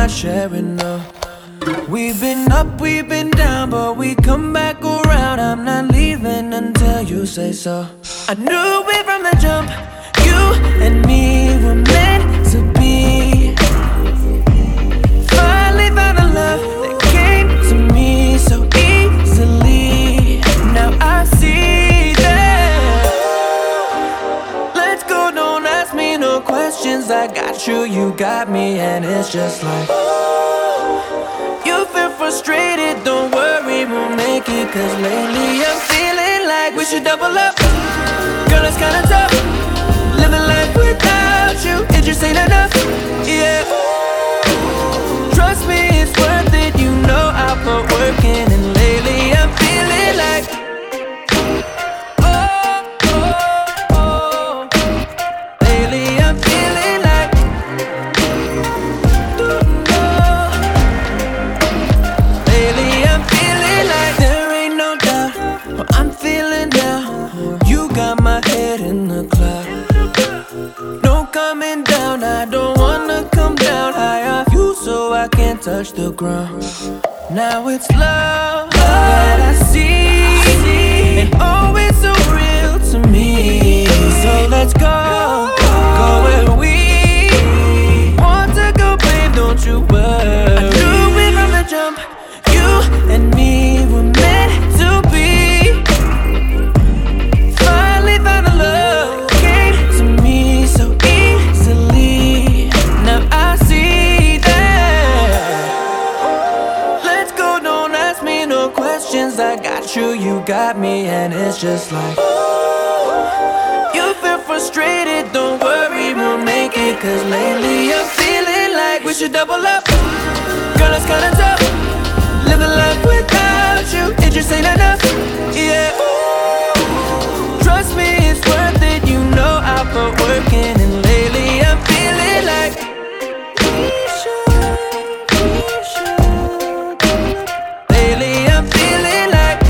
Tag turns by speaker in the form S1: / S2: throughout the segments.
S1: not sharing, no. We've been up, we've been down, but we come back around. I'm not leaving until you say so. I knew it from the jump, you and me were meant to be. Finally found a love that came to me so easily. Now I see that. Let's go, don't ask me no questions. I got you, you got me, and it's just like you feel frustrated, don't worry, we'll make it. Cause lately I'm feeling like we should double up. Girl, it's kinda tough living life without you, it just ain't enough, yeah. Trust me, it's worth it, you know I put work in. And lately I'm feeling like lately I'm feeling like lately I'm feeling like there ain't no doubt what I'm feeling now. You got my head in the cloud, no coming down, I don't wanna come down high off you so I can't touch the ground. Now it's love that I see, and oh, it's so real to me. So let's go, go where we want to go, babe, don't you worry. I knew it from the jump, you and me were meant to be. Finally found a love, came to me so easily. Now I see that. Let's go, don't ask me no questions. I got you, you got me, and it's just like you feel frustrated, don't worry, we'll make it. Cause lately I'm feeling like we should double up. Girl, it's kinda tough living life without you, it just ain't enough, yeah. Trust me, it's worth it, you know I put work in. And lately I'm feeling like lately I'm feeling like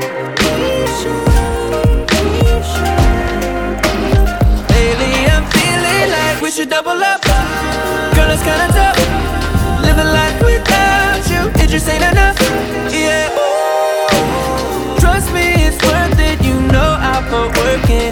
S1: lately I'm feeling like we should double up. Girl, it's kinda tough living life without you, it just ain't enough, yeah. Trust me, it's worth it, you know I put work in.